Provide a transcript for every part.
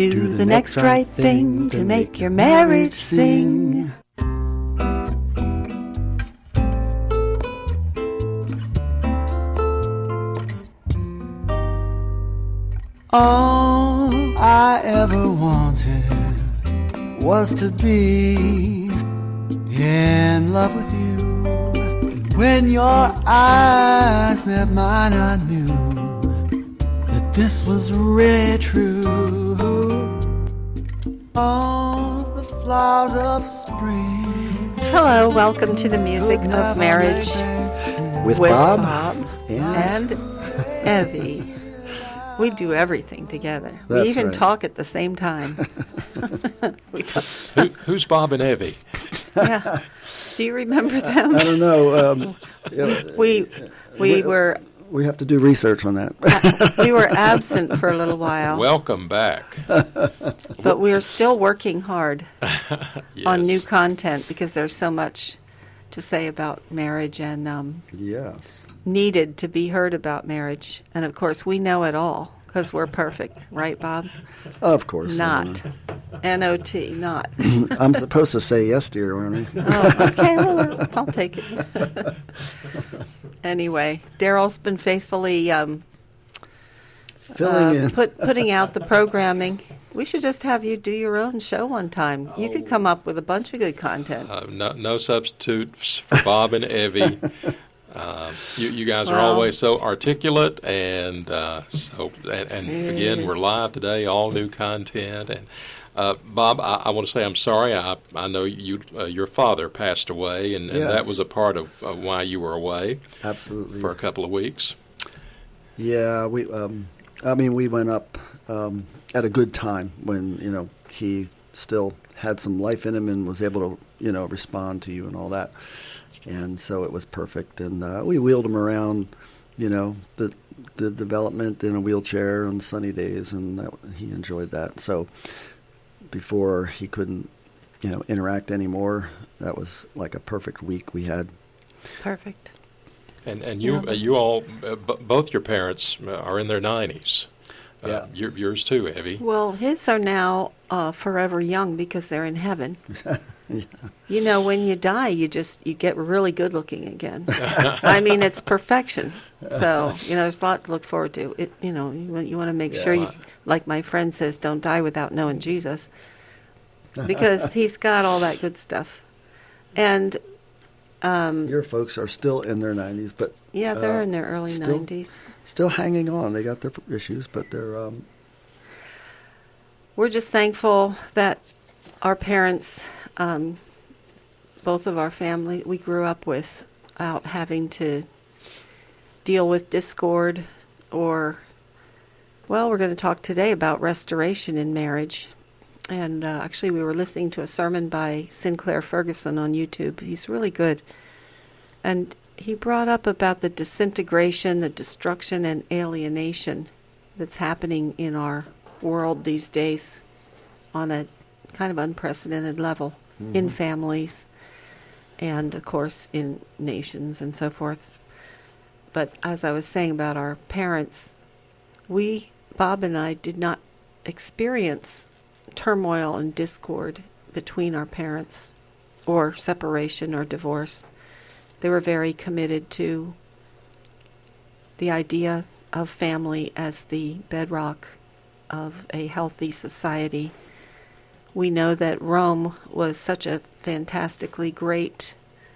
Do the next right thing to make your marriage sing. All I ever wanted was to be in love with you. And when your eyes met mine, I knew that this was really true. All the flowers of spring. Hello, welcome to the Music of Marriage with Bob and Evie. We do everything together. That's we even right. talk at the same time. Who's Bob and Evie? Yeah. Do you remember them? I don't know. We were We have to do research on that. we were absent for a little while, Welcome back. but we're still working hard Yes. on new content because there's so much to say about marriage and Yes. needed to be heard about marriage. And of course, we know it all because we're perfect, right, Bob? Of course. Not. N-O-T, not. I'm supposed to say yes, dear, aren't I? Oh, okay, well, I'll take it. Anyway, Daryl's been faithfully Filling in. putting out the programming. We should just have you do your own show one time. You could come up with a bunch of good content. No substitutes for Bob and Evie. You guys are Well. always so articulate, and again, we're live today, all new content. And Bob, I want to say I'm sorry. I know your father passed away, and Yes. that was a part of why you were away Absolutely. for a couple of weeks. Yeah, we went up at a good time when, he still had some life in him and was able to, respond to you and all that. And so it was perfect. And we wheeled him around, the development in a wheelchair on sunny days, and he enjoyed that. So before he couldn't, interact anymore, that was like a perfect week we had. Perfect. And you all, both your parents are in their 90s. Yeah. Yours too, Evie. Well, his are now forever young because they're in heaven. Yeah. When you die, you get really good looking again. I mean, it's perfection. So, there's a lot to look forward to. You want to make sure, like my friend says, don't die without knowing Jesus, because he's got all that good stuff. And Your folks are still in their 90s, but yeah, they're in their early still- 90s. still hanging on. They got their issues, but they're We're just thankful that our parents, both of our family, we grew up without having to deal with discord we're going to talk today about restoration in marriage. And actually, we were listening to a sermon by Sinclair Ferguson on YouTube. He's really good. And he brought up about the disintegration, the destruction, and alienation that's happening in our world these days on a kind of unprecedented level in families and, of course, in nations and so forth. But as I was saying about our parents, Bob and I, did not experience turmoil and discord between our parents or separation or divorce. They were very committed to the idea of family as the bedrock of a healthy society. We know that Rome was such a fantastically great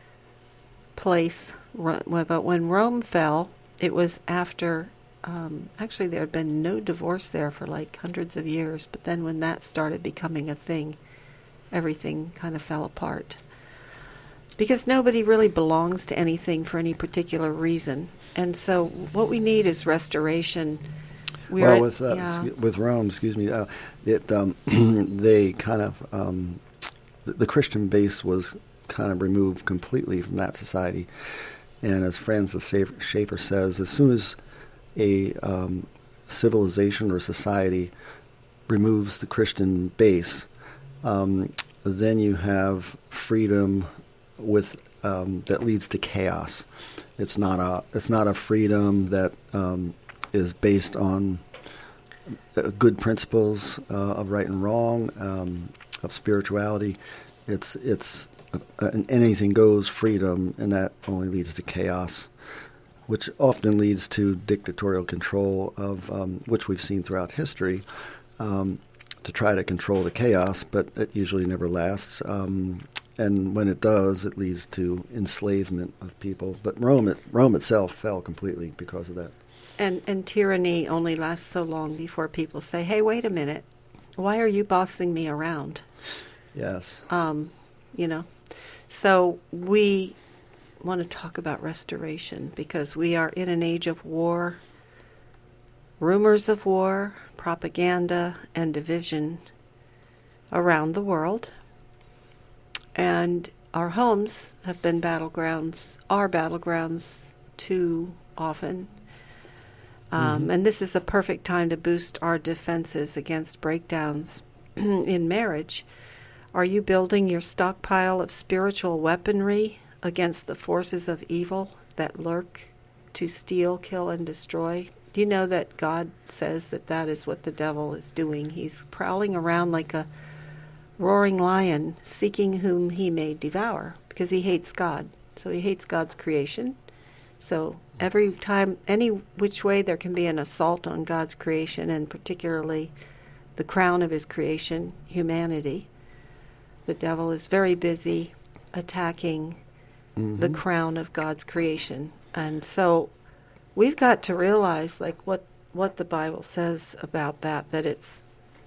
place, but when Rome fell, it was after, actually there had been no divorce there for like hundreds of years, but then when that started becoming a thing, everything kind of fell apart. Because nobody really belongs to anything for any particular reason. And so what we need is restoration. with Rome, they kind of the Christian base was kind of removed completely from that society. And as Francis Schaeffer says, as soon as a civilization or society removes the Christian base, then you have freedom with that leads to chaos. It's not a freedom that is based on good principles of right and wrong, of spirituality. It's an anything goes freedom, and that only leads to chaos, which often leads to dictatorial control of which we've seen throughout history, to try to control the chaos, but it usually never lasts. And when it does, it leads to enslavement of people. But Rome itself fell completely because of that. And tyranny only lasts so long before people say, "Hey, wait a minute, why are you bossing me around?" Yes. So we want to talk about restoration because we are in an age of war, rumors of war, propaganda, and division around the world. And our homes have been are battlegrounds too often. And this is a perfect time to boost our defenses against breakdowns in marriage. Are you building your stockpile of spiritual weaponry against the forces of evil that lurk to steal, kill, and destroy? Do you know that God says that is what the devil is doing? He's prowling around like a roaring lion, seeking whom he may devour, because he hates God. So he hates God's creation. So every time, any which way there can be an assault on God's creation, and particularly the crown of his creation, humanity, the devil is very busy attacking the crown of God's creation. And so we've got to realize what the Bible says about that it's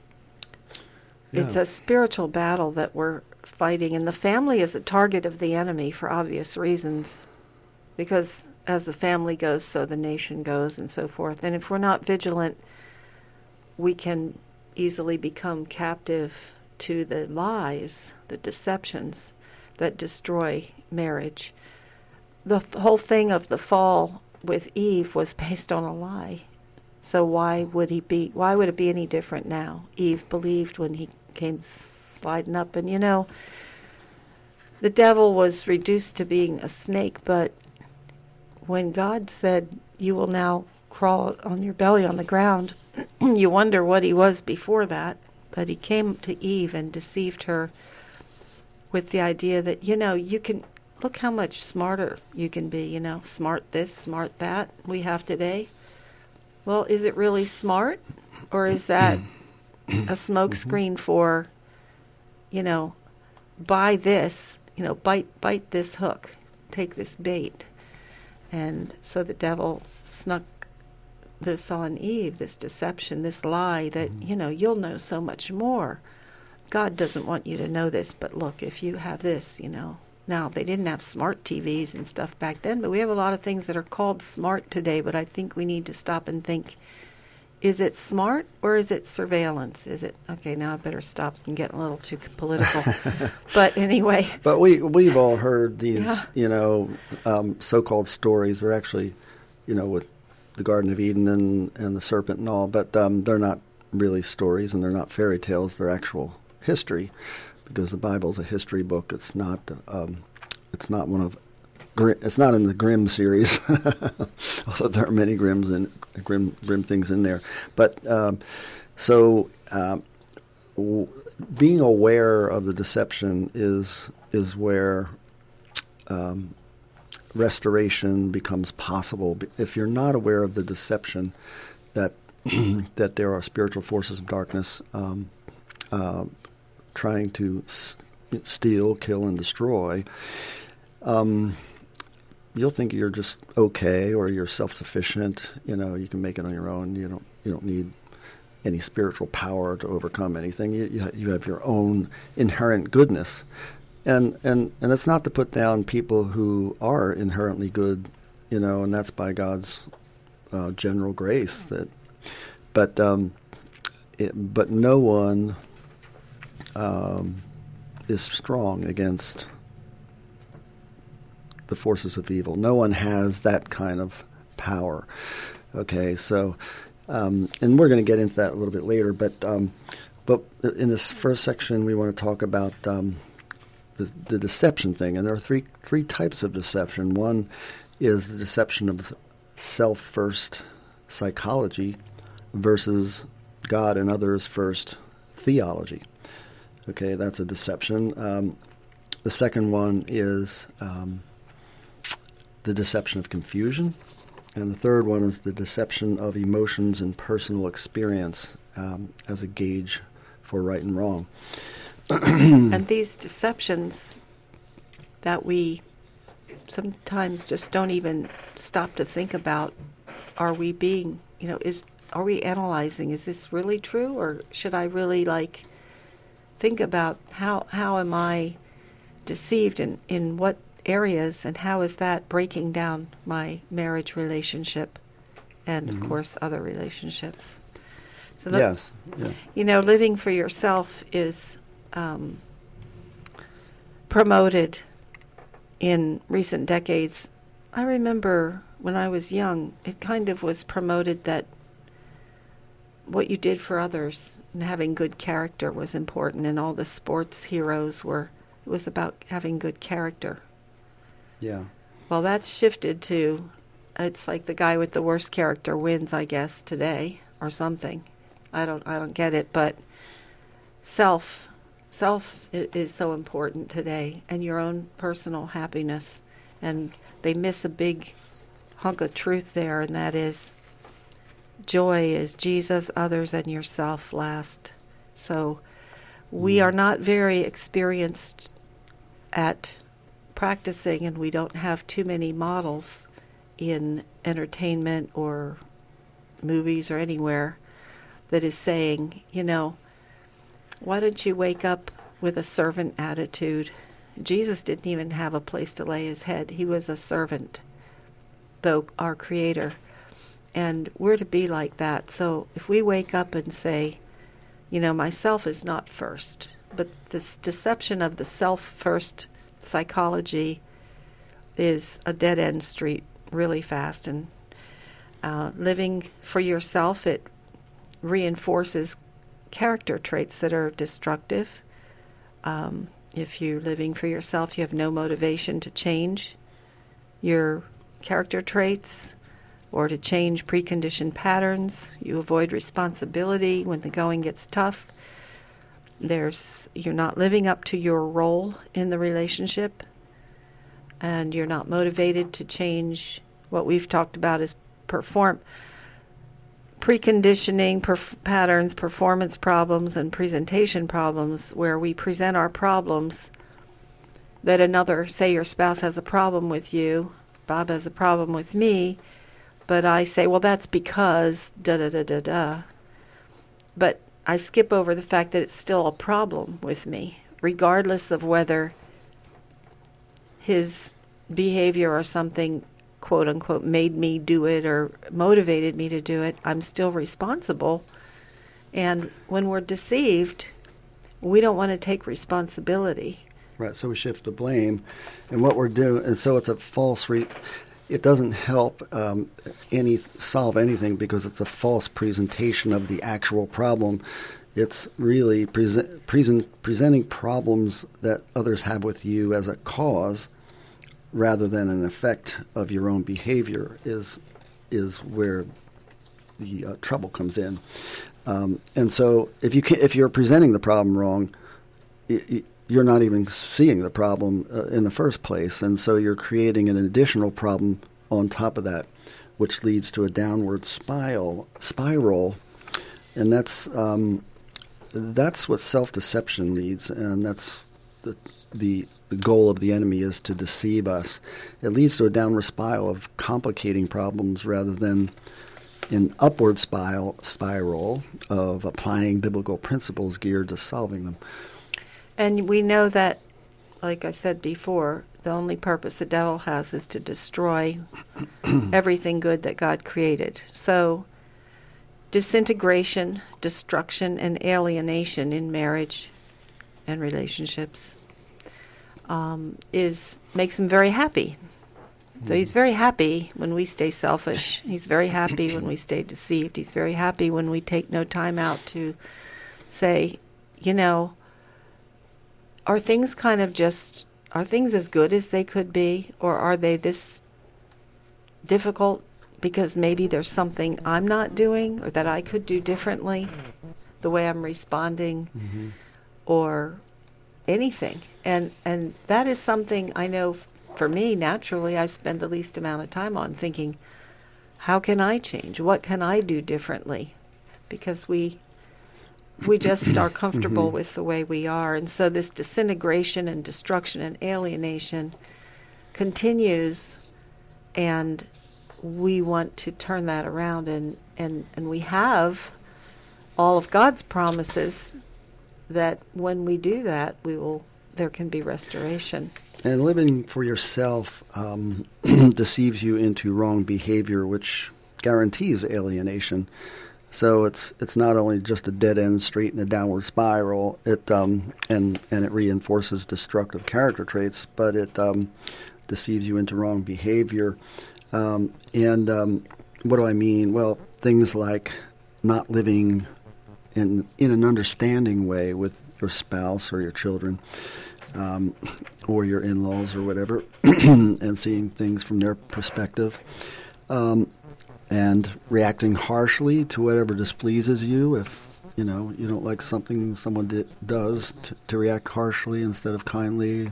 a spiritual battle that we're fighting, and the family is a target of the enemy for obvious reasons, because as the family goes, so the nation goes, and so forth. And if we're not vigilant, we can easily become captive to the lies, the deceptions that destroy marriage. The whole thing of the fall with Eve was based on a lie. So why would it be any different now? Eve believed when he came sliding up, and the devil was reduced to being a snake, but when God said, "You will now crawl on your belly on the ground," you wonder what he was before that. But he came to Eve and deceived her with the idea that, you can look how much smarter you can be, smart this, smart that we have today. Well, is it really smart? Or is that a smokescreen for, buy this, bite this hook, take this bait? And so the devil snuck this on Eve, this deception, this lie that, you'll know so much more. God doesn't want you to know this, but look, if you have this, Now, they didn't have smart TVs and stuff back then, but we have a lot of things that are called smart today, but I think we need to stop and think, is it smart or is it surveillance? Is it, okay, now I better stop and get a little too political. But anyway. But we've all heard these, so-called stories. They're actually, with the Garden of Eden and the serpent and all, but they're not really stories and they're not fairy tales. They're actual history, because the Bible's a history book. It's not it's not in the Grimm series, although there are many Grimm things in there. But being aware of the deception is where restoration becomes possible. If you're not aware of the deception that that there are spiritual forces of darkness trying to steal, kill, and destroy, you'll think you're just okay, or you're self-sufficient. You can make it on your own. You don't need any spiritual power to overcome anything. You have your own inherent goodness, and it's not to put down people who are inherently good, and that's by God's general grace. But no one is strong against the forces of evil. No one has that kind of power. Okay, so, and we're going to get into that a little bit later, but in this first section we want to talk about the deception thing, and there are three types of deception. One is the deception of self-first psychology versus God and others first theology. Okay, that's a deception. The second one is the deception of confusion. And the third one is the deception of emotions and personal experience as a gauge for right and wrong. And these deceptions that we sometimes just don't even stop to think about, are we being, are we analyzing, is this really true, or should I really think about how am I deceived in what areas, and how is that breaking down my marriage relationship and of course other relationships. So Yes. Yeah. Living for yourself is promoted in recent decades. I remember when I was young, it kind of was promoted that what you did for others and having good character was important, and all the sports heroes it was about having good character. Yeah. Well, that's shifted to, it's like the guy with the worst character wins, I guess, today, or something. I don't get it, but self is so important today, and your own personal happiness. And they miss a big hunk of truth there, and that is joy is Jesus, others, and yourself last. So we are not very experienced at practicing, and we don't have too many models in entertainment or movies or anywhere that is saying, why don't you wake up with a servant attitude? Jesus didn't even have a place to lay his head. He was a servant, though our Creator. And we're to be like that. So if we wake up and say, myself is not first, but this deception of the self-first psychology is a dead-end street really fast. And living for yourself, it reinforces character traits that are destructive. If you're living for yourself, you have no motivation to change your character traits or to change preconditioned patterns. You avoid responsibility when the going gets tough. You're not living up to your role in the relationship, and you're not motivated to change what we've talked about as preconditioning patterns, performance problems, and presentation problems, where we present our problems that another, say your spouse has a problem with you, Bob has a problem with me, but I say, well, that's because da-da-da-da-da. But I skip over the fact that it's still a problem with me, regardless of whether his behavior or something, quote unquote, made me do it or motivated me to do it. I'm still responsible. And when we're deceived, we don't want to take responsibility. Right, so we shift the blame, and what we're doing, and so it's a false it doesn't help solve anything, because it's a false presentation of the actual problem. It's really presenting problems that others have with you as a cause, rather than an effect of your own behavior, is where the trouble comes in. And so if you're presenting the problem wrong, you're not even seeing the problem in the first place, and so you're creating an additional problem on top of that, which leads to a downward spiral, and that's what self-deception leads, and that's the goal of the enemy, is to deceive us. It leads to a downward spiral of complicating problems rather than an upward spiral of applying biblical principles geared to solving them. And we know that, like I said before, the only purpose the devil has is to destroy everything good that God created. So disintegration, destruction, and alienation in marriage and relationships makes him very happy. So he's very happy when we stay selfish. He's very happy when we stay deceived. He's very happy when we take no time out to say, are things as good as they could be, or are they this difficult because maybe there's something I'm not doing or that I could do differently, the way I'm responding, or anything. And that is something I know for me, naturally, I spend the least amount of time on thinking, how can I change? What can I do differently? Because we just are comfortable with the way we are. And so this disintegration and destruction and alienation continues, and we want to turn that around, and we have all of God's promises that when we do that, there can be restoration. And living for yourself deceives you into wrong behavior, which guarantees alienation. So it's not only just a dead end street and a downward spiral. And it reinforces destructive character traits, but it deceives you into wrong behavior. What do I mean? Well, things like not living in an understanding way with your spouse or your children, or your in-laws or whatever, and seeing things from their perspective, and reacting harshly to whatever displeases you. If you don't like something someone does, to react harshly instead of kindly,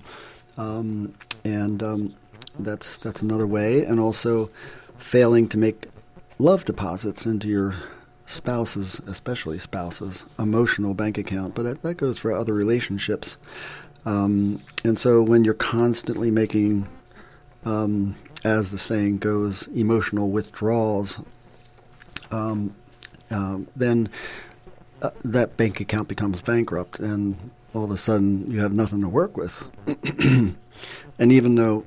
that's another way. And also failing to make love deposits into your spouse's, especially spouse's, emotional bank account. But that goes for other relationships. And so when you're constantly making, as the saying goes, emotional withdrawals, then that bank account becomes bankrupt, and all of a sudden you have nothing to work with. And even though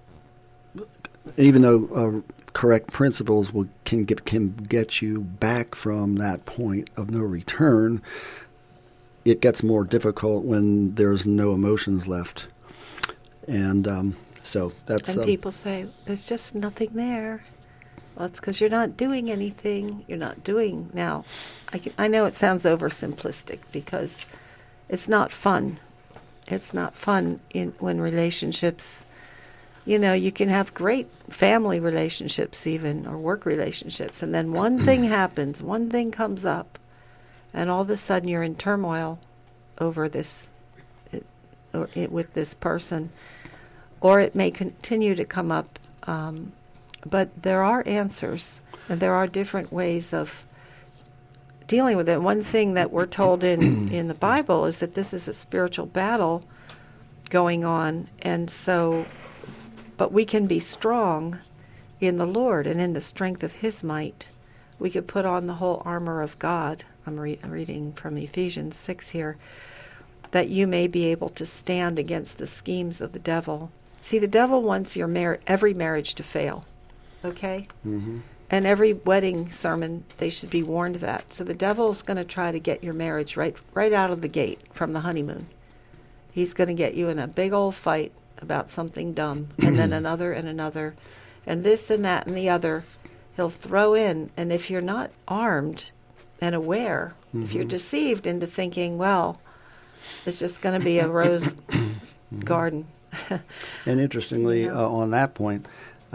correct principles can get you back from that point of no return, it gets more difficult when there's no emotions left. And so that's... And people say, there's just nothing there. Well, it's because you're not doing anything. You're not doing... Now, I know it sounds oversimplistic because it's not fun. It's not fun when relationships... you can have great family relationships even, or work relationships, and then one thing happens, one thing comes up, and all of a sudden you're in turmoil over this, with this person, or it may continue to come up, but there are answers, and there are different ways of dealing with it. One thing that we're told in the Bible is that this is a spiritual battle going on, and so, but we can be strong in the Lord and in the strength of His might. We could put on the whole armor of God. I'm reading from Ephesians 6 here, that you may be able to stand against the schemes of the devil. See, the devil wants every marriage to fail, okay? Mm-hmm. And every wedding sermon, they should be warned of that. So the devil's going to try to get your marriage right out of the gate from the honeymoon. He's going to get you in a big old fight about something dumb, and then another and another, and this and that and the other. He'll throw in, and if you're not armed and aware, if you're deceived into thinking, well, it's just going to be a rose garden. And interestingly, on that point,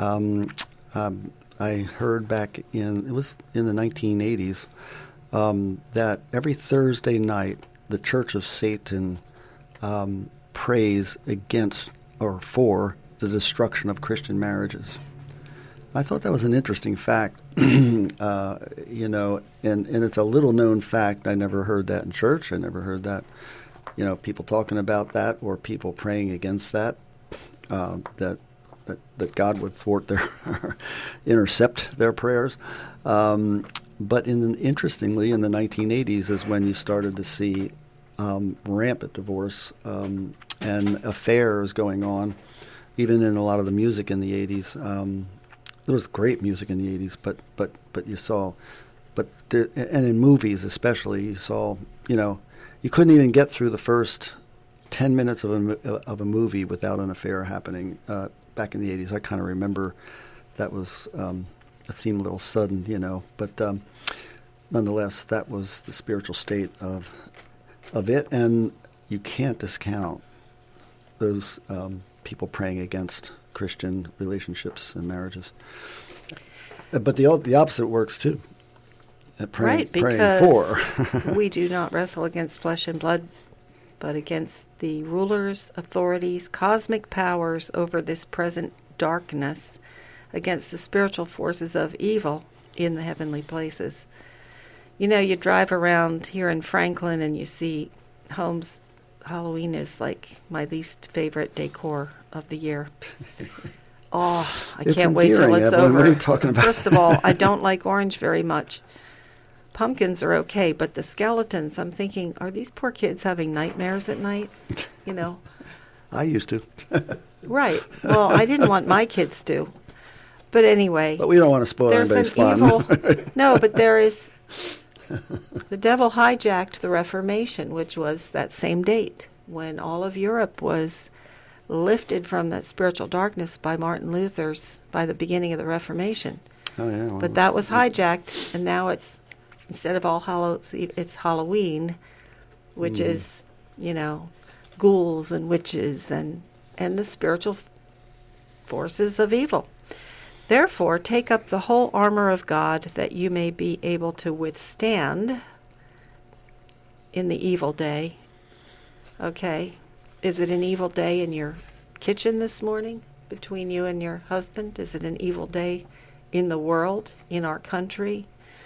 I heard back in the 1980s, that every Thursday night, the Church of Satan prays against or for the destruction of Christian marriages. I thought that was an interesting fact, and it's a little known fact. I never heard that in church. I never heard that, people talking about that or people praying against that, that God would thwart intercept their prayers. But interestingly, in the 1980s is when you started to see rampant divorce and affairs going on, even in a lot of the music in the 80s. There was great music in the 80s, but you saw, and in movies especially, you saw, you couldn't even get through the first 10 minutes of a movie without an affair happening. Back in the 80s, I kind of remember that was, it seemed a little sudden, but nonetheless, that was the spiritual state of it, and you can't discount those people praying against Christian relationships and marriages. But the opposite works too. Praying because for. we do not wrestle against flesh and blood, but against the rulers, authorities, cosmic powers over this present darkness, against the spiritual forces of evil in the heavenly places. You know, you drive around here in Franklin and you see homes. Halloween is like my least favorite decor of the year. Oh, I can't wait till it's Evelyn. over. What are you talking about? First of all, I don't like orange very much. Pumpkins are okay, but the skeletons, I'm thinking, are these poor kids having nightmares at night? You know? I used to. Right. Well, I didn't want my kids to. But anyway. But we don't want to spoil there's anybody's an fun. evil. No, but there is. The devil hijacked the Reformation, which was that same date when all of Europe was lifted from that spiritual darkness by Martin Luther's, by the beginning of the Reformation. Oh, yeah. Well, But that was hijacked, and now it's, instead of All Hallows Eve, it's Halloween, which is, you know, ghouls and witches and the spiritual forces of evil. Therefore, take up the whole armor of God, that you may be able to withstand in the evil day. Okay. Is it an evil day in your kitchen this morning between you and your husband? Is it an evil day in the world, in our country?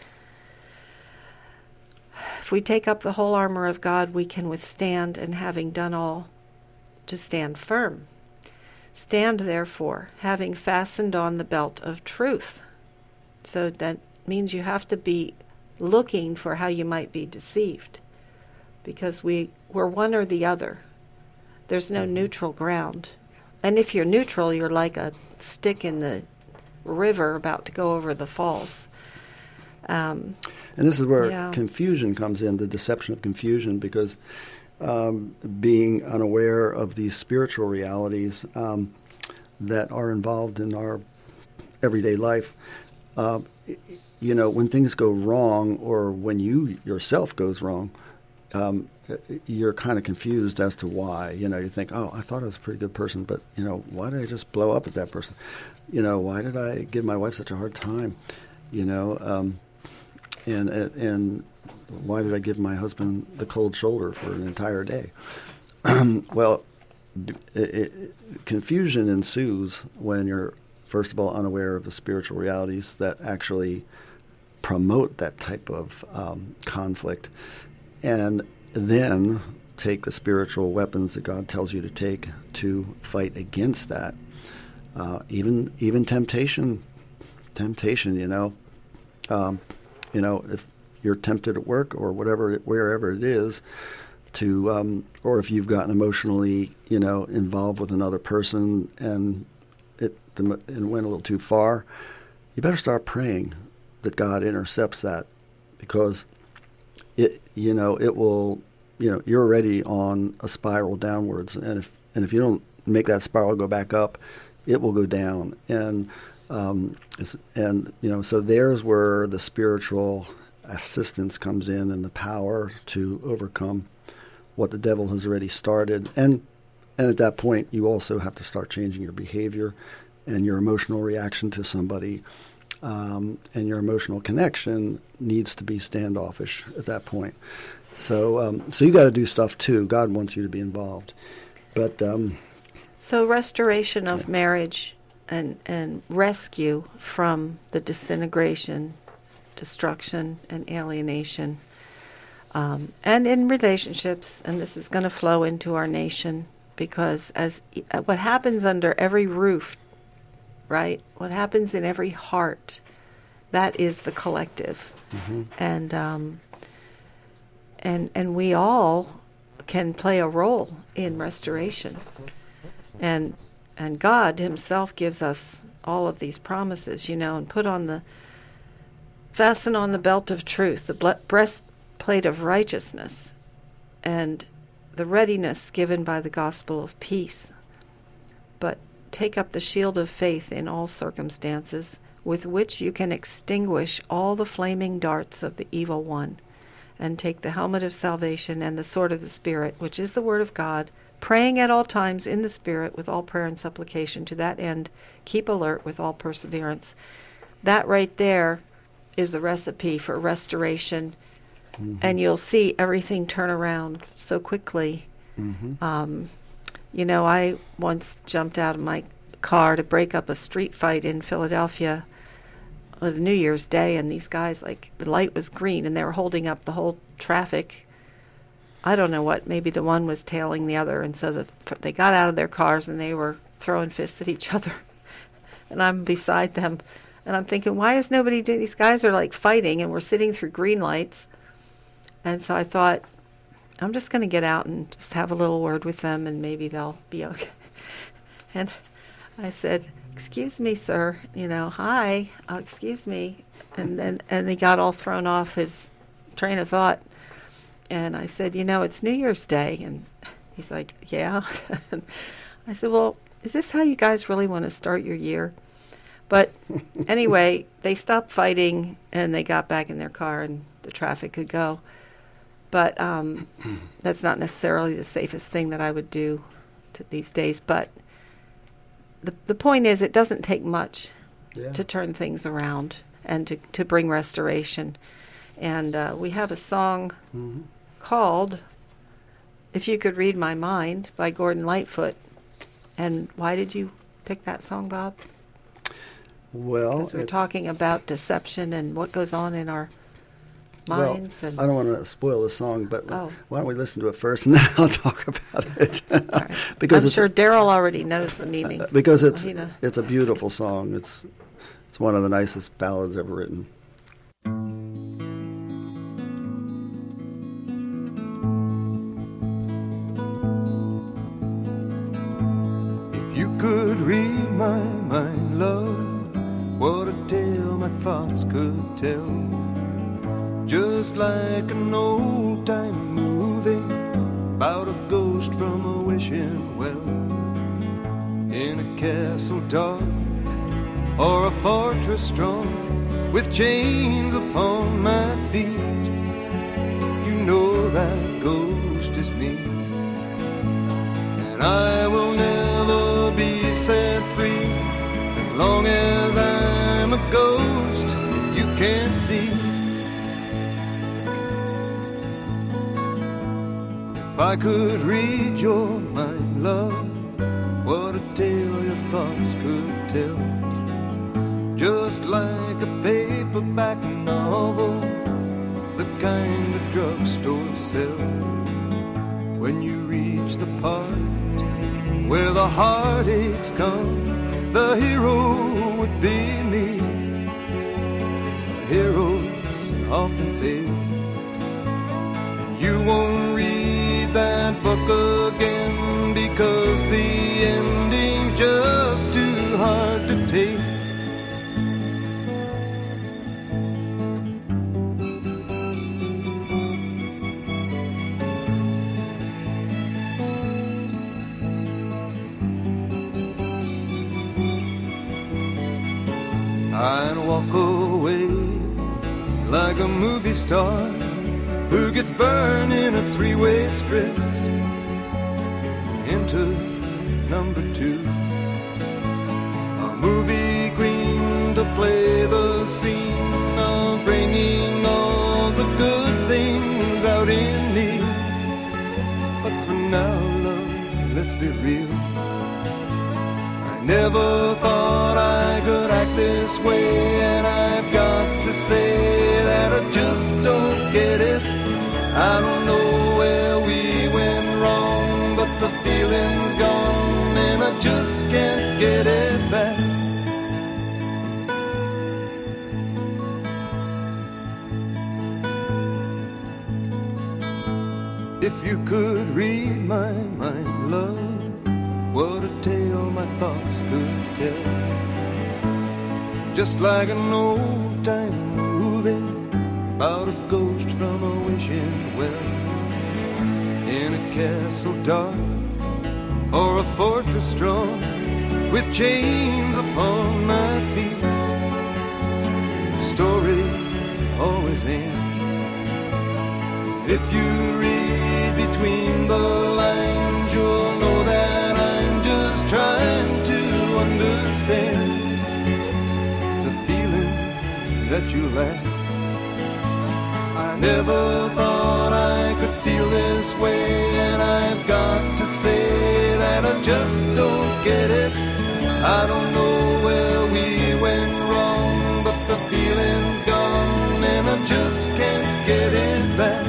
If we take up the whole armor of God, we can withstand, and having done all, to stand firm. Stand therefore, having fastened on the belt of truth. So that means you have to be looking for how you might be deceived, because we're one or the other. There's no neutral ground. And if you're neutral, you're like a stick in the river about to go over the falls. And this is where confusion comes in, the deception of confusion, because being unaware of these spiritual realities that are involved in our everyday life, you know, when things go wrong, or when you yourself goes wrong, you're kind of confused as to why. You know, you think, oh, I thought I was a pretty good person, but, you know, why did I just blow up at that person? You know, why did I give my wife such a hard time? You know, and why did I give my husband the cold shoulder for an entire day? Well, confusion ensues when you're, first of all, unaware of the spiritual realities that actually promote that type of conflict, and then take the spiritual weapons that God tells you to take to fight against that. Even temptation, you know. You know, if you're tempted at work or wherever it is, to or if you've gotten emotionally, you know, involved with another person and it went a little too far, you better start praying that God intercepts that, because it will, you know, you're already on a spiral downwards, and if you don't make that spiral go back up, it will go down. And you know, so there's where the spiritual assistance comes in, and the power to overcome what the devil has already started. And at that point, you also have to start changing your behavior and your emotional reaction to somebody. And your emotional connection needs to be standoffish at that point. So you got to do stuff too. God wants you to be involved. But so restoration of marriage and rescue from the disintegration, destruction, and alienation, and in relationships, and this is going to flow into our nation, because as what happens under every roof, right? What happens in every heart, that is the collective. Mm-hmm. And we all can play a role in restoration. And God himself gives us all of these promises, you know, and fasten on the belt of truth, the breastplate of righteousness, and the readiness given by the gospel of peace. But take up the shield of faith in all circumstances, with which you can extinguish all the flaming darts of the evil one, and take the helmet of salvation and the sword of the Spirit, which is the word of God, praying at all times in the Spirit with all prayer and supplication. To that end, keep alert with all perseverance. that right there is the recipe for restoration, and you'll see everything turn around so quickly. I once jumped out of my car to break up a street fight in Philadelphia. It was New Year's Day, and these guys, the light was green, and they were holding up the whole traffic. I don't know what, maybe the one was tailing the other, and so they got out of their cars, and they were throwing fists at each other. And I'm beside them, and I'm thinking, why is nobody doing, these guys are fighting, and we're sitting through green lights. And so I thought, I'm just going to get out and just have a little word with them, and maybe they'll be okay. And I said, excuse me, sir, hi, excuse me. And he got all thrown off his train of thought. And I said, it's New Year's Day. And he's like, yeah. And I said, well, is this how you guys really want to start your year? But anyway, they stopped fighting, and they got back in their car, and the traffic could go. But that's not necessarily the safest thing that I would do these days. But the point is, it doesn't take much to turn things around and to bring restoration. And we have a song called If You Could Read My Mind by Gordon Lightfoot. And why did you pick that song, Bob? Well, because we're talking about deception and what goes on in our minds. Well, and I don't want to spoil the song, but Oh. why don't we listen to it first, and then I'll talk about it. All right. Because I'm it's, sure Daryl already knows the meaning. because it's You know. it's a beautiful song. It's one of the nicest ballads ever written. If you could read my mind, love, what a tale my thoughts could tell. Just like an old-time movie about a ghost from a wishing well, in a castle dark or a fortress strong, with chains upon my feet. You know that ghost is me, and I will never be set free as long as I'm a ghost you can't see. If I could read your mind, love, what a tale your thoughts could tell. Just like a paperback novel, the kind the drugstores sell. When you reach the part where the heartaches come, the hero would be me. Heroes often fail. You won't read that book again because the ending's just too hard to take. I'd walk away like a movie star who gets burned in a three-way script into number two. A movie queen to play the scene of bringing all the good things out in me. But for now, love, let's be real. I never thought I could act this way, and I've got to say that I just don't get it. I don't know where we went wrong, but the feeling's gone and I just can't get it back. If you could read my mind, love, what a tale my thoughts could tell. Just like an old-time movie about a ghost from a wishing well, in a castle dark or a fortress strong, with chains upon my feet. The story always ends if you read between the lines. You'll know that I'm just trying to understand the feeling that you left. I never thought I could feel this way, and I've got to say that I just don't get it. I don't know where we went wrong, but the feeling's gone, and I just can't get it back.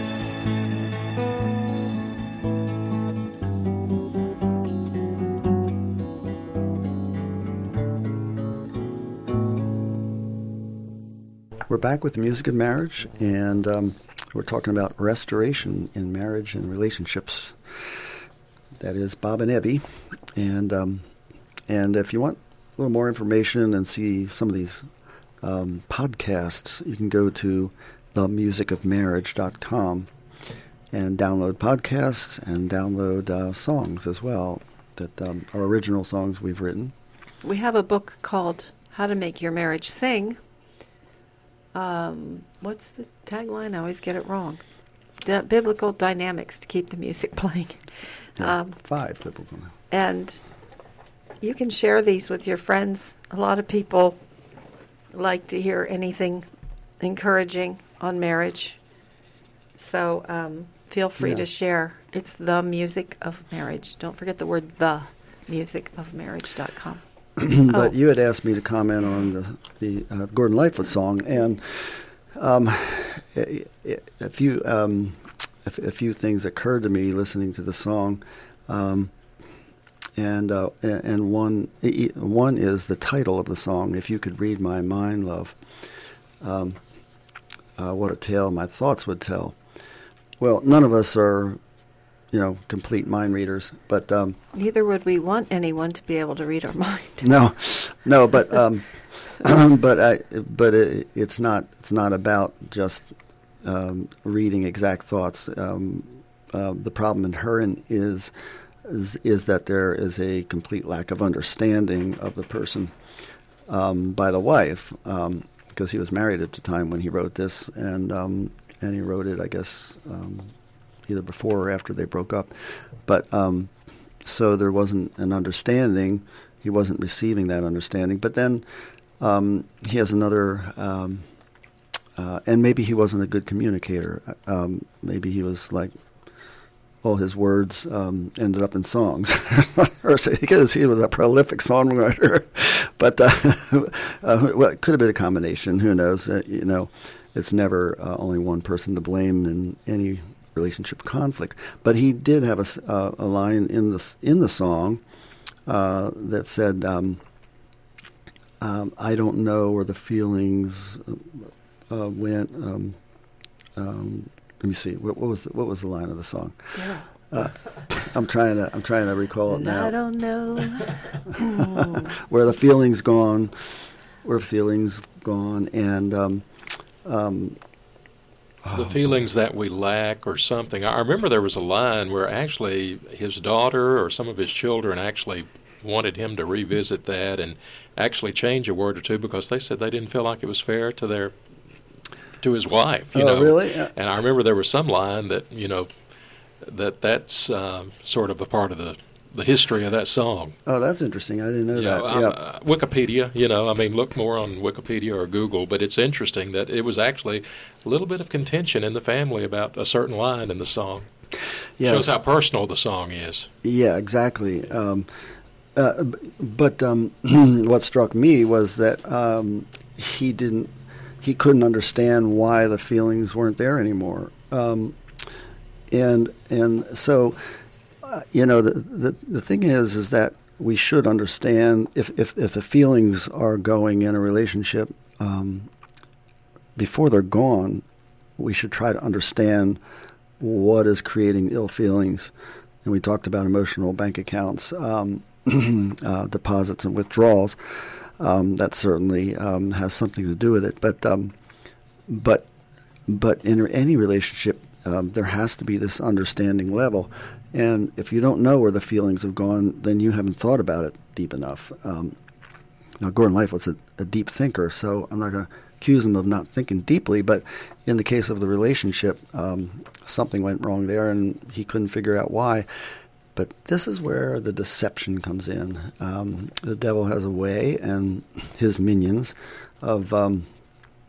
We're back with the music of marriage, and we're talking about restoration in marriage and relationships. That is Bob and Ebby, and if you want a little more information and see some of these podcasts, you can go to themusicofmarriage.com and download podcasts and download songs as well that are original songs we've written. We have a book called How to Make Your Marriage Sing. What's the tagline? I always get it wrong. Biblical dynamics to keep the music playing. 5 biblical. And you can share these with your friends. A lot of people like to hear anything encouraging on marriage. So feel free to share. It's The Music of Marriage. Don't forget the word the, musicofmarriage.com. But you had asked me to comment on the Gordon Lightfoot song, and a few things occurred to me listening to the song, and one is the title of the song. If you could read my mind, love, what a tale my thoughts would tell. Well, none of us are, complete mind readers, but neither would we want anyone to be able to read our mind. No, but it's not about just reading exact thoughts. The problem inherent is that there is a complete lack of understanding of the person by the wife, because he was married at the time when he wrote this, and he wrote it, I guess, either before or after they broke up. But so there wasn't an understanding. He wasn't receiving that understanding. But then he has another, and maybe he wasn't a good communicator. Maybe he was like, all his words ended up in songs, or because he was a prolific songwriter. But well, it could have been a combination. Who knows? It's never only one person to blame in any relationship conflict. But he did have a line in the song that said, "I don't know where the feelings went." Let me see. What was the line of the song? Yeah. I'm trying to recall it now. I don't know. Where the feelings gone, and the feelings that we lack or something. I remember there was a line where actually his daughter or some of his children actually wanted him to revisit that and actually change a word or two because they said they didn't feel like it was fair to his wife. Really? Yeah. And I remember there was some line that that's sort of a part of the history of that song. Oh, that's interesting. I didn't know that. Yeah. Wikipedia, look more on Wikipedia or Google, but it's interesting that it was actually a little bit of contention in the family about a certain line in the song. Yes. Shows how personal the song is. Yeah, exactly. But what struck me was that he couldn't understand why the feelings weren't there anymore. And so, the thing is that we should understand if the feelings are going in a relationship, before they're gone, we should try to understand what is creating ill feelings. And we talked about emotional bank accounts, deposits and withdrawals. That certainly has something to do with it. But in any relationship, there has to be this understanding level. And if you don't know where the feelings have gone, then you haven't thought about it deep enough. Now, Gordon Lightfoot's a deep thinker, so I'm not going to accuse him of not thinking deeply, but in the case of the relationship, something went wrong there, and he couldn't figure out why. But this is where the deception comes in. The devil has a way, and his minions, of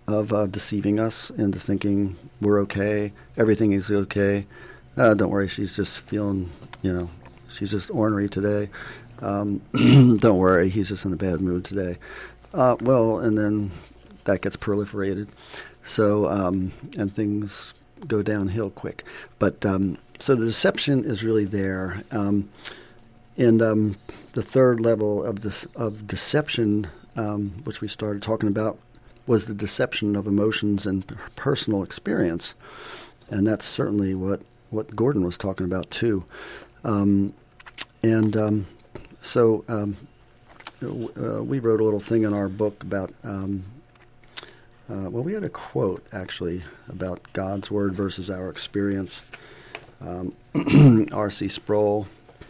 deceiving us into thinking we're okay, everything is okay. Don't worry, she's just feeling, she's just ornery today. Don't worry, he's just in a bad mood today. And then that gets proliferated. So, and things go downhill quick. But so the deception is really there. And the third level of deception, which we started talking about, was the deception of emotions and personal experience. And that's certainly what Gordon was talking about too. We wrote a little thing in our book about, we had a quote actually about God's word versus our experience. R.C. Sproul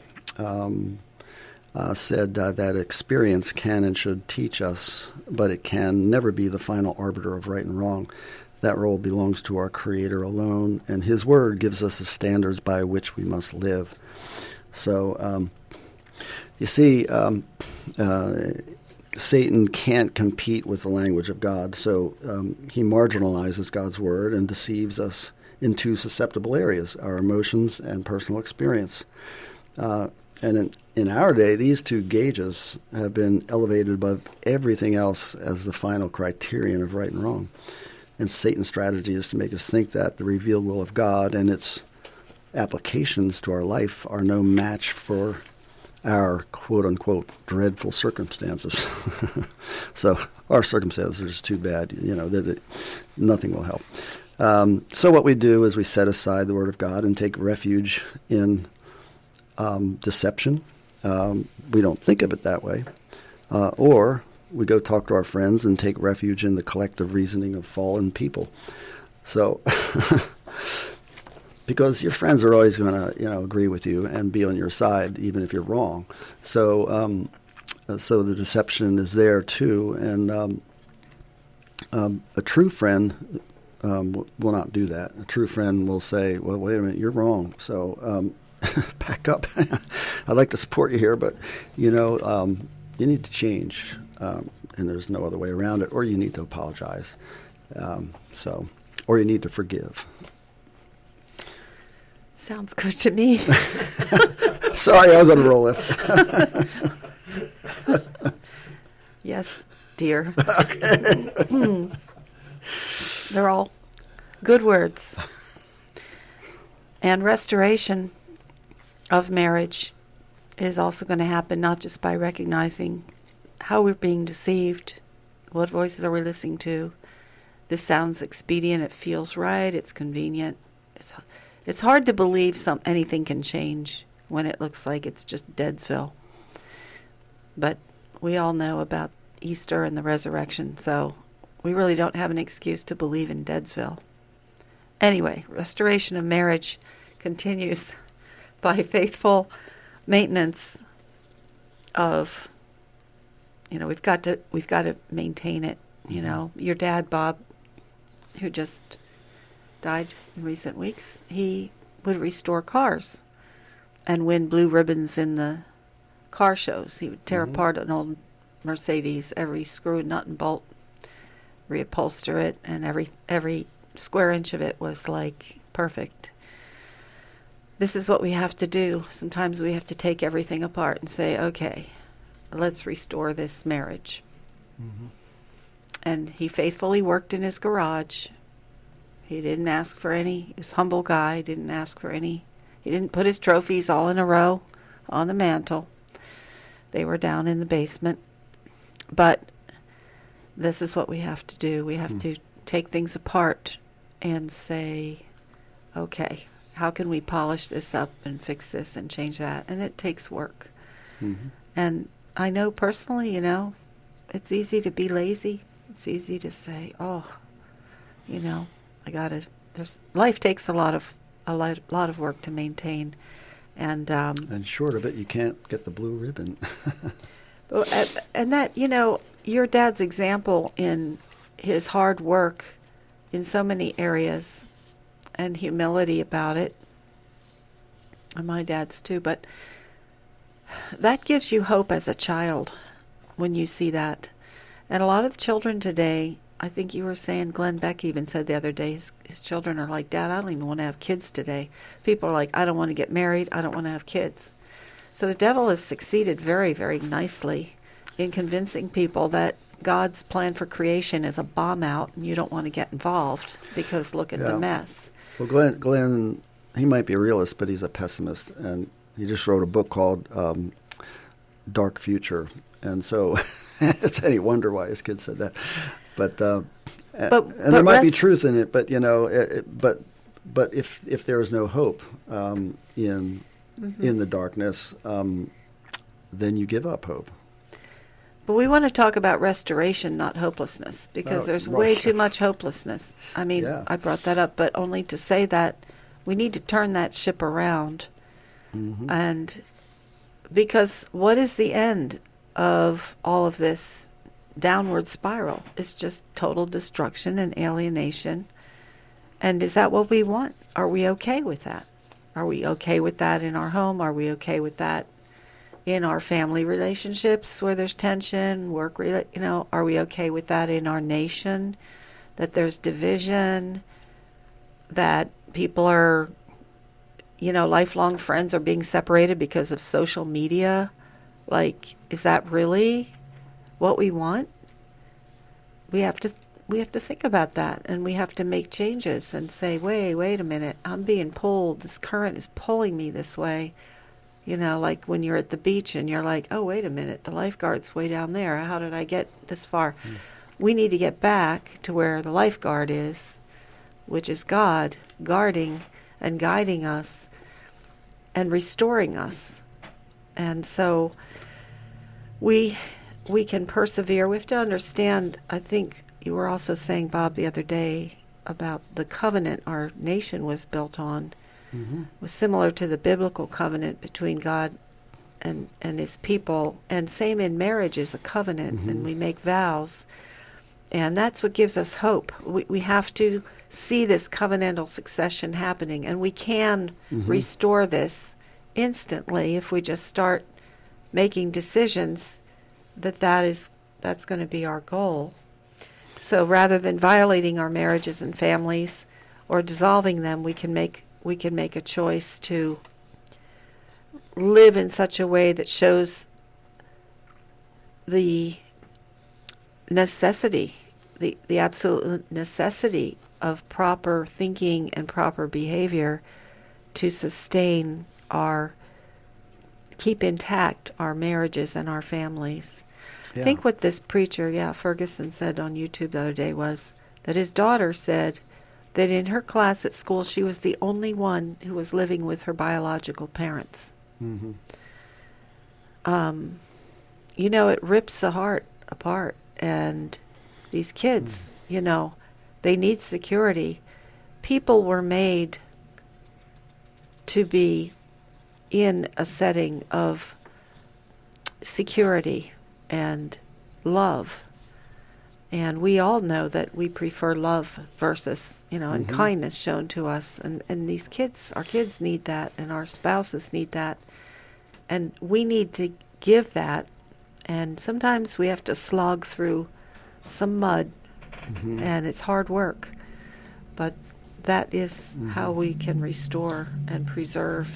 said that experience can and should teach us, but it can never be the final arbiter of right and wrong. That role belongs to our Creator alone, and His Word gives us the standards by which we must live. So, you see, Satan can't compete with the language of God, so he marginalizes God's Word and deceives us in two susceptible areas, our emotions and personal experience. And in our day, these two gauges have been elevated above everything else as the final criterion of right and wrong. And Satan's strategy is to make us think that the revealed will of God and its applications to our life are no match for our quote-unquote dreadful circumstances. So our circumstances are just too bad, that nothing will help. So what we do is we set aside the Word of God and take refuge in deception. We don't think of it that way. Or we go talk to our friends and take refuge in the collective reasoning of fallen people. So, because your friends are always going to, agree with you and be on your side, even if you're wrong. So, so the deception is there too, and a true friend will not do that. A true friend will say, "Well, wait a minute, you're wrong. So, back up. I'd like to support you here, but you need to change." And there's no other way around it, or you need to apologize. Or you need to forgive. Sounds good to me. Sorry, I was on a roll there. Yes, dear. Okay. They're all good words. And restoration of marriage is also going to happen not just by recognizing how we're being deceived, what voices are we listening to. This sounds expedient, it feels right, it's convenient. It's hard to believe anything can change when it looks like it's just Deadsville. But we all know about Easter and the resurrection, so we really don't have an excuse to believe in Deadsville. Anyway, restoration of marriage continues by faithful maintenance of, we've got to maintain it. Your dad, Bob, who just died in recent weeks, he would restore cars and win blue ribbons in the car shows. He would tear apart an old Mercedes, every screw, nut, and bolt, reupholster it, and every square inch of it was like perfect. This is what we have to do. Sometimes we have to take everything apart and say, okay, let's restore this marriage. Mm-hmm. And he faithfully worked in his garage. He didn't ask for any. He was a humble guy. Didn't ask for any. He didn't put his trophies all in a row on the mantle. They were down in the basement. But this is what we have to do. We have to take things apart and say, okay, how can we polish this up and fix this and change that? And it takes work. Mm-hmm. And I know personally, it's easy to be lazy. It's easy to say, life takes a lot of work to maintain, and short of it, you can't get the blue ribbon. And that, your dad's example in his hard work in so many areas and humility about it, and my dad's too, but that gives you hope as a child when you see that. And a lot of children today I think you were saying, Glenn Beck even said the other day, his children are like, Dad, I don't even want to have kids today. People are like, I don't want to get married. I don't want to have kids. So the devil has succeeded very, very nicely in convincing people that God's plan for creation is a bomb out and you don't want to get involved because look at the mess. Well, Glenn, he might be a realist, but he's a pessimist. And he just wrote a book called Dark Future. And so it's any wonder why his kid said that. But there might be truth in it, but but if there is no hope in the darkness, then you give up hope. But we want to talk about restoration, not hopelessness, because there's way too much hopelessness. I mean, I brought that up, but only to say that we need to turn that ship around, and because what is the end of all of this downward spiral? It's just total destruction and alienation. And is that what we want? Are we okay with that? Are we okay with that in our home? Are we okay with that in our family relationships where there's tension, are we okay with that in our nation, that there's division, that people are, lifelong friends are being separated because of social media? Like, is that really what we want? We have to think about that, and we have to make changes and say, wait a minute, I'm being pulled. This current is pulling me this way. Like when you're at the beach and you're like, oh, wait a minute, the lifeguard's way down there. How did I get this far? We need to get back to where the lifeguard is, which is God guarding and guiding us and restoring us. And so we can persevere. We have to understand, I think you were also saying, Bob, the other day about the covenant our nation was built on. Was similar to the biblical covenant between God and his people. And same in marriage is a covenant, and we make vows. And that's what gives us hope. We have to see this covenantal succession happening, and we can restore this instantly if we just start making decisions that's going to be our goal. So rather than violating our marriages and families or dissolving them, we can make a choice to live in such a way that shows the necessity, the absolute necessity of proper thinking and proper behavior to sustain keep intact our marriages and our families. I think what this preacher, Ferguson, said on YouTube the other day was that his daughter said that in her class at school, she was the only one who was living with her biological parents. It rips the heart apart. And these kids, they need security. People were made to be in a setting of security and love. And we all know that we prefer love versus, and kindness shown to us. And these kids, our kids need that, and our spouses need that. And we need to give that. And sometimes we have to slog through some mud, and it's hard work. But that is how we can restore and preserve.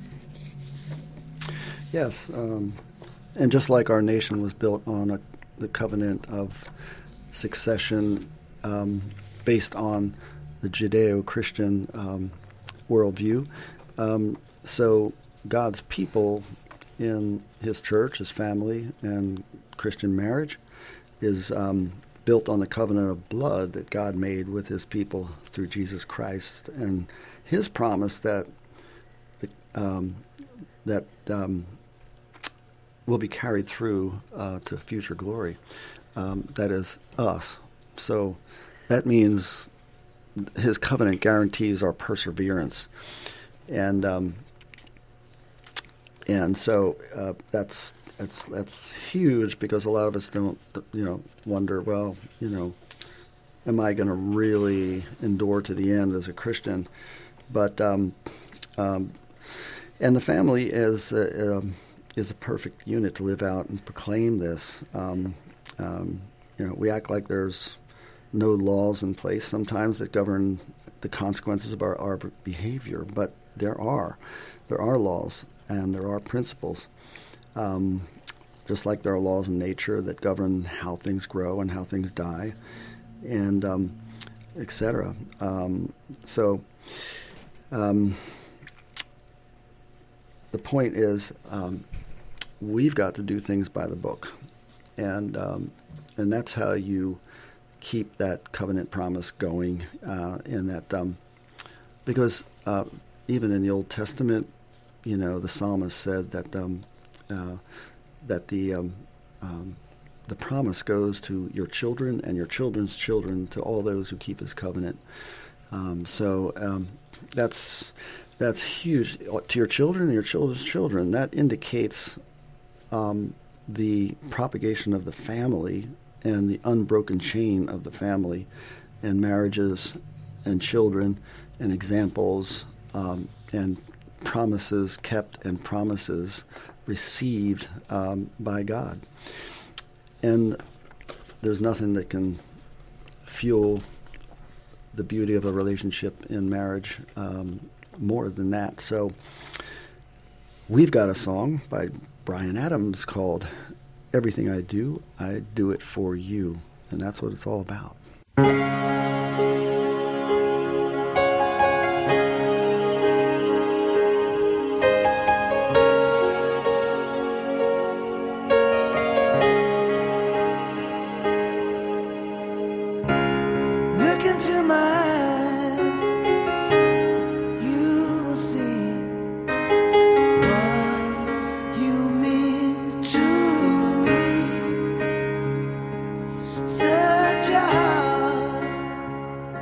Yes, and just like our nation was built on the covenant of succession based on the Judeo-Christian worldview. So God's people in his church, his family, and Christian marriage is built on the covenant of blood that God made with his people through Jesus Christ, and his promise that will be carried through to future glory. That is us. So that means his covenant guarantees our perseverance, and so that's huge, because a lot of us don't wonder, well, am I going to really endure to the end as a Christian? But and the family is a perfect unit to live out and proclaim this. We act like there's no laws in place sometimes that govern the consequences of our behavior, but there are laws and there are principles. Just like there are laws in nature that govern how things grow and how things die, and etc. The point is, we've got to do things by the book, and that's how you keep that covenant promise going. Because even in the Old Testament, the psalmist said that the promise goes to your children and your children's children, to all those who keep His covenant. That's huge. To your children and your children's children. That indicates the propagation of the family and the unbroken chain of the family, and marriages and children and examples and promises kept and promises received by God. And there's nothing that can fuel the beauty of a relationship in marriage more than that. So we've got a song by Bryan Adams called "Everything I Do It For You," and that's what it's all about. Look into my eyes, you will see what you mean to me. Such a heart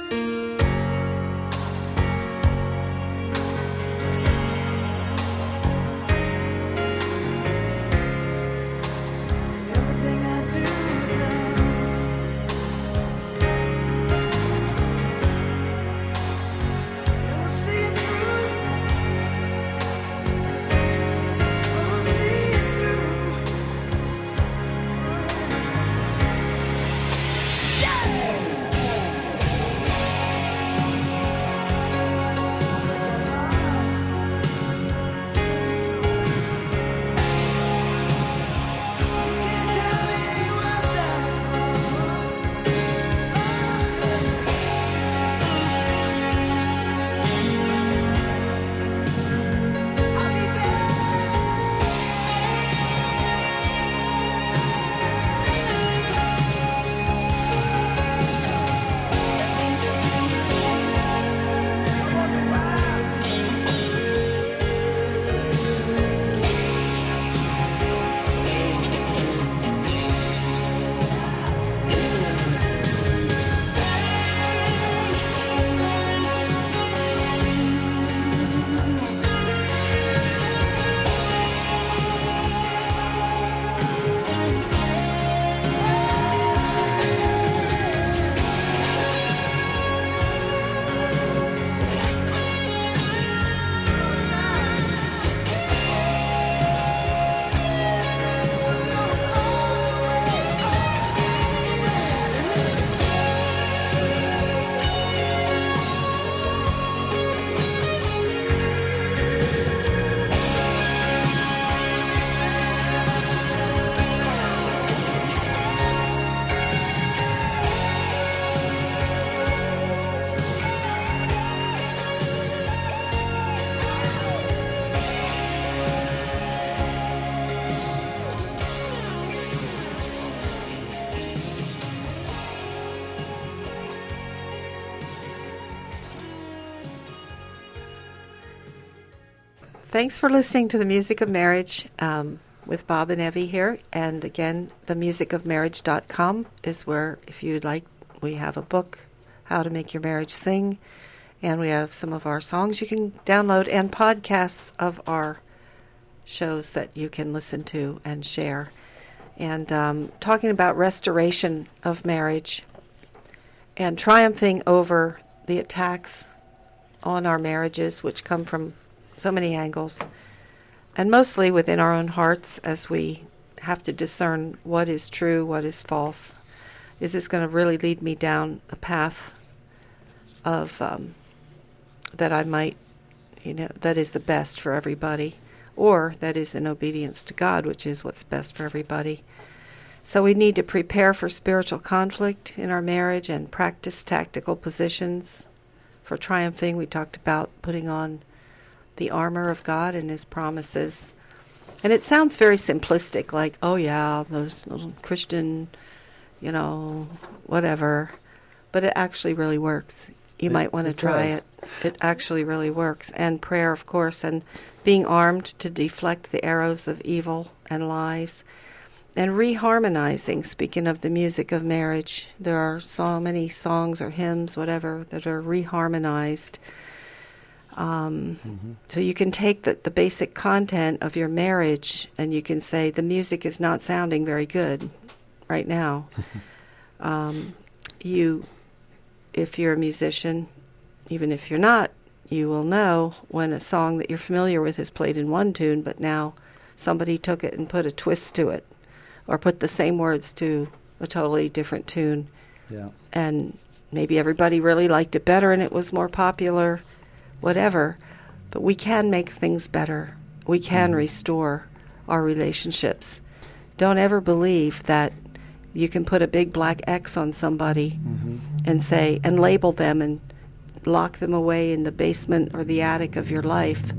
Everything I do now, I will see it through. I will see it through. You can't tell me what I'll be there. Thanks for listening to The Music of Marriage with Bob and Evie here. And again, themusicofmarriage.com is where, if you'd like, we have a book, How to Make Your Marriage Sing. And we have some of our songs you can download and podcasts of our shows that you can listen to and share. And talking about restoration of marriage and triumphing over the attacks on our marriages, which come from so many angles, and mostly within our own hearts as we have to discern what is true, what is false. Is this going to really lead me down a path of that I might, that is the best for everybody, or that is in obedience to God, which is what's best for everybody. So we need to prepare for spiritual conflict in our marriage and practice tactical positions for triumphing. We talked about putting on the armor of God and His promises. And it sounds very simplistic, like, oh yeah, those little Christian, whatever. But it actually really works. You might want to try it. It actually really works. And prayer, of course, and being armed to deflect the arrows of evil and lies. And reharmonizing, speaking of the music of marriage, there are so many songs or hymns, whatever, that are reharmonized. So you can take the basic content of your marriage and you can say, the music is not sounding very good right now. If you're a musician, even if you're not, you will know when a song that you're familiar with is played in one tune, but now somebody took it and put a twist to it, or put the same words to a totally different tune. Yeah. And maybe everybody really liked it better and it was more popular, whatever. But we can make things better. We can restore our relationships. Don't ever believe that you can put a big black X on somebody and say, and label them and lock them away in the basement or the attic of your life.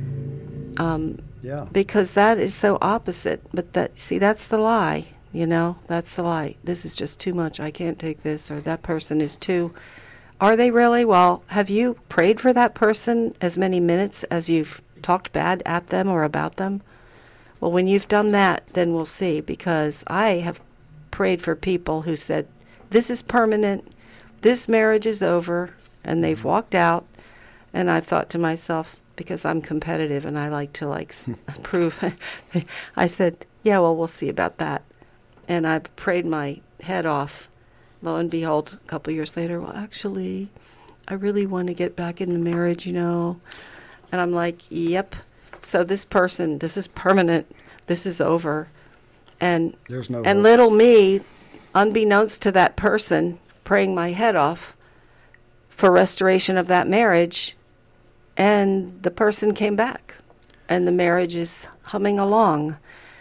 Because that is so opposite. But that's the lie, that's the lie. This is just too much. I can't take this, or that person is too. Are they really? Well, have you prayed for that person as many minutes as you've talked bad at them or about them? Well, when you've done that, then we'll see, because I have prayed for people who said, this is permanent. this marriage is over, and they've walked out. And I thought to myself, because I'm competitive and I like to prove, I said, yeah, well, we'll see about that. And I prayed my head off. Lo and behold, a couple years later, well, actually, I really want to get back in the marriage, And I'm like, yep. So this is permanent. This is over. And There's no and hope. little me, unbeknownst to that person, praying my head off for restoration of that marriage, and the person came back, and the marriage is humming along.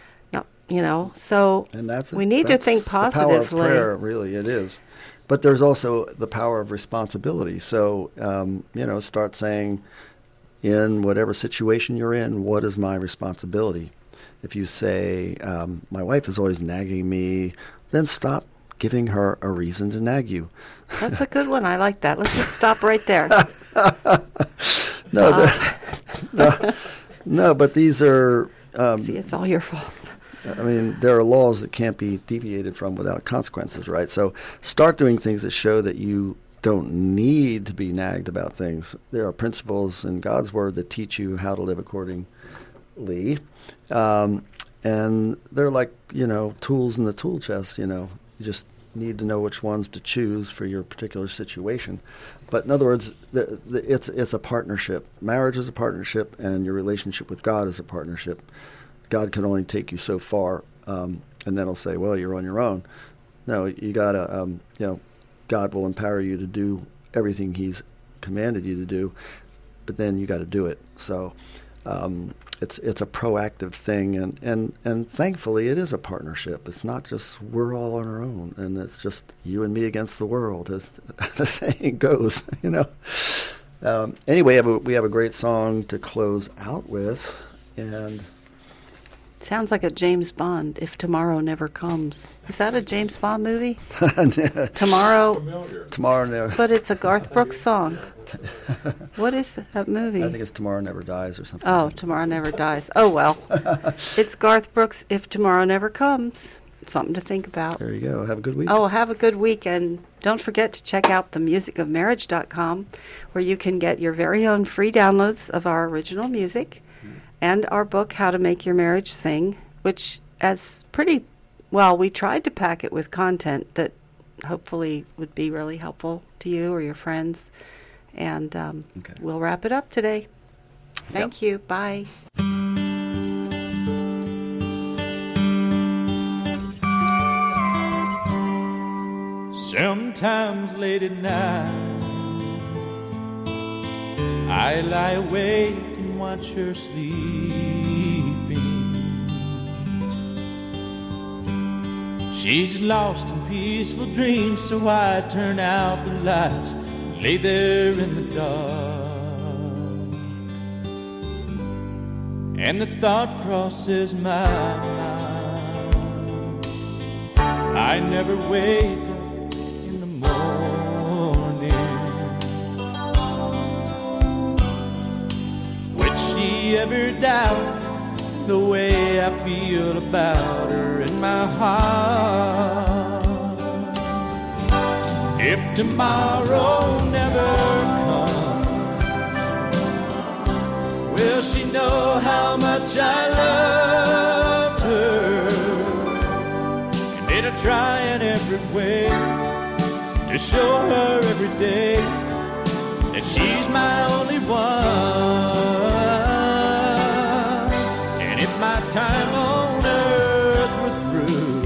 So And we need to think the power of positively. prayer, really, it is. But there's also the power of responsibility. So, start saying, in whatever situation you're in, what is my responsibility? If you say, my wife is always nagging me, then stop giving her a reason to nag you. That's a good one. I like that. Let's just stop right there. No, but these are, See, it's all your fault. there are laws that can't be deviated from without consequences, right? So start doing things that show that you don't need to be nagged about things. There are principles in God's Word that teach you how to live accordingly. And they're like, tools in the tool chest, You just need to know which ones to choose for your particular situation. But in other words, it's a partnership. Marriage is a partnership, and your relationship with God is a partnership. God can only take you so far, and then he'll say, well, you're on your own. No, you gotta, God will empower you to do everything he's commanded you to do, but then you got to do it. So it's a proactive thing, and thankfully it is a partnership. It's not just we're all on our own, and it's just you and me against the world, as the saying goes. Anyway, we have a great song to close out with, and Sounds like a James Bond, If Tomorrow Never Comes. Is that a James Bond movie? Tomorrow, Tomorrow Never. but it's a Garth Brooks song. What is that movie? I think it's Tomorrow Never Dies or something. Oh, Tomorrow Never Dies. Oh, well. It's Garth Brooks, If Tomorrow Never Comes. Something to think about. There you go. Have a good week. Oh, have a good week, and don't forget to check out themusicofmarriage.com, where you can get your very own free downloads of our original music and our book, How to Make Your Marriage Sing, which as pretty well, we tried to pack it with content that hopefully would be really helpful to you or your friends. And we'll wrap it up today. Thank you. Bye. Sometimes late at night I lie awake and watch her sleeping. She's lost in peaceful dreams, so I turn out the lights and lay there in the dark. And the thought crosses my mind, I never wake up in the morning, would she ever doubt the way I feel about her in my heart? If tomorrow never comes, will she know how much I love her? And did I try in every way to show her every day that she's my only one? My time on earth was through,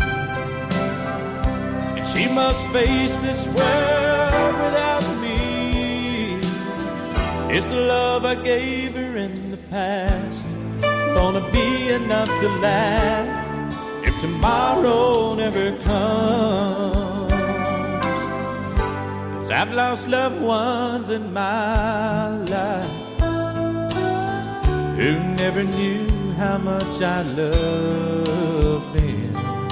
and she must face this world without me. Is the love I gave her in the past gonna be enough to last if tomorrow never comes? 'Cause I've lost loved ones in my life who never knew how much I love them.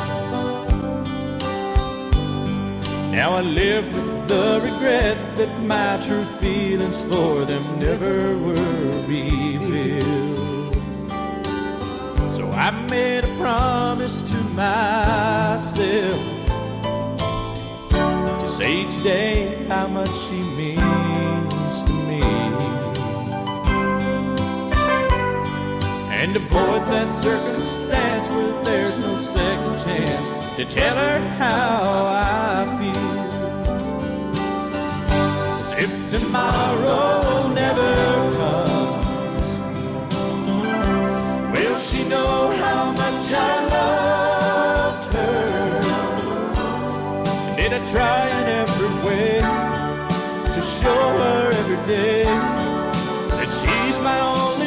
Now I live with the regret that my true feelings for them never were revealed. So I made a promise to myself to say each day how much she means to me, and avoid that circumstance where there's no second chance to tell her how I feel. 'Cause if tomorrow never comes, will she know how much I loved her? And did I try in every way to show her every day that she's my only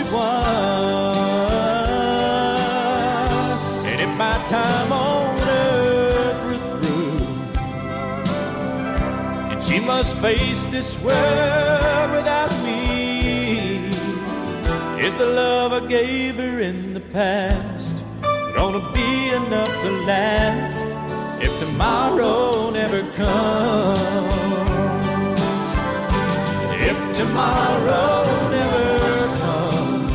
one? And if my time on earth were through, and she must face this world without me, is the love I gave her in the past gonna be enough to last if tomorrow never comes? If tomorrow never comes,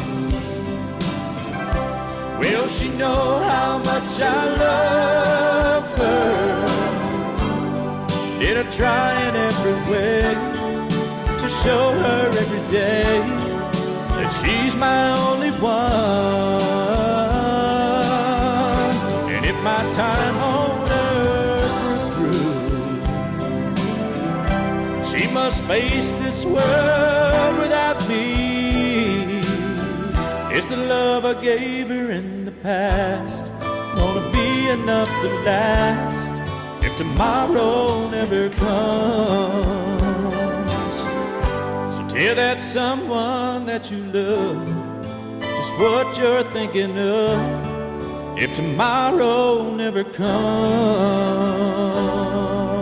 will she know how much I love her? Did I try in every way to show her every day that she's my only one? And if my time on earth were through, she must face this world without me, is the love I gave her in the past gonna be enough to last if tomorrow never comes? So tell that someone that you love just what you're thinking of if tomorrow never comes.